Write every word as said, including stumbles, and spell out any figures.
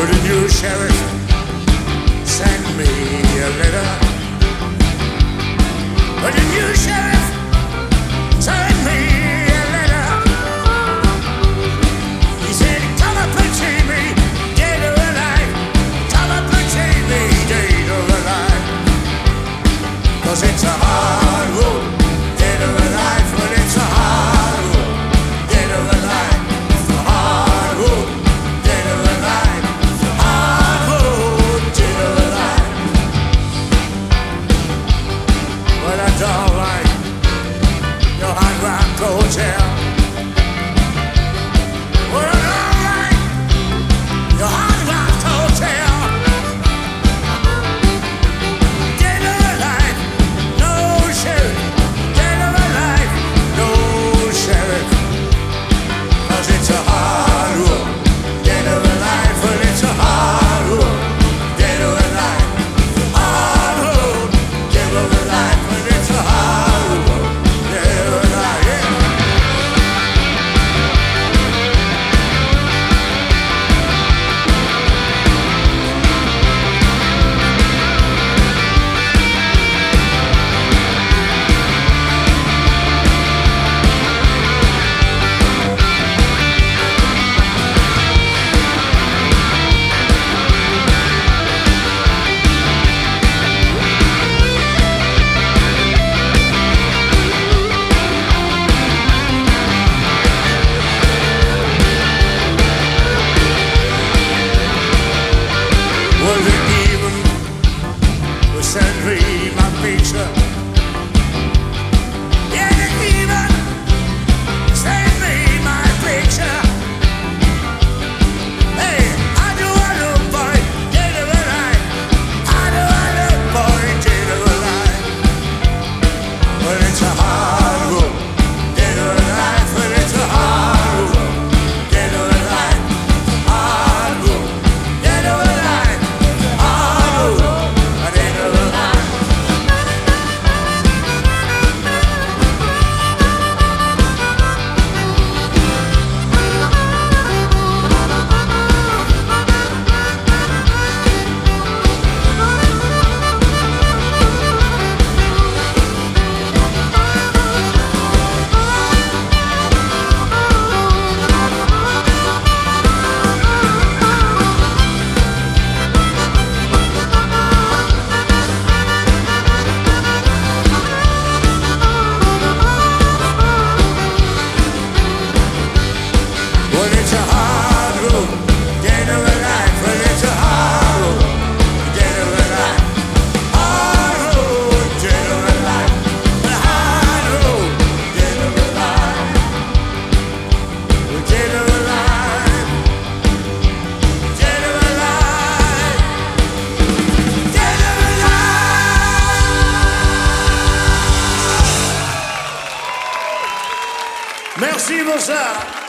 Wouldn't you, Sheriff, send me a letter? Wouldn't you, Sheriff, send me a letter? He said, come up and see me, dead or alive. Come up and see me, dead or alive. 'Cause it's a hard road, dead or alive. Well, it's a hard road, dead or alive. It's a hard road, dead or alive. It's a hard road, dead or alive. Well, that's all right, your Hard Rock Hotel. Well, that's all right, your Hard Rock Hotel. Dead or alive, no sheriff. Dead or alive, no sheriff. 'Cause it's a hard road, dead or alive. Well, it's a hard road, dead or alive. Hard road, dead or alive. Well, it's a hard road, dead or alive. Yeah. Was it even who sent me my picture? Yeah, they even sent me my picture. Hey, how do I look, boy, dead or alive? How do I look, boy, dead or alive? Well, it's a hard road, dead or alive. Well, it's a hard road, dead or alive. Hard road, dead or alive. Hard road, dead or alive. Well, it's a hard road, dead or alive. Well, it's a hard road, dead or alive. Hard road, dead or alive. Well, hard road, dead or alive. Well, dead or alive. Dead or alive. Dead or alive. Merci pour ça.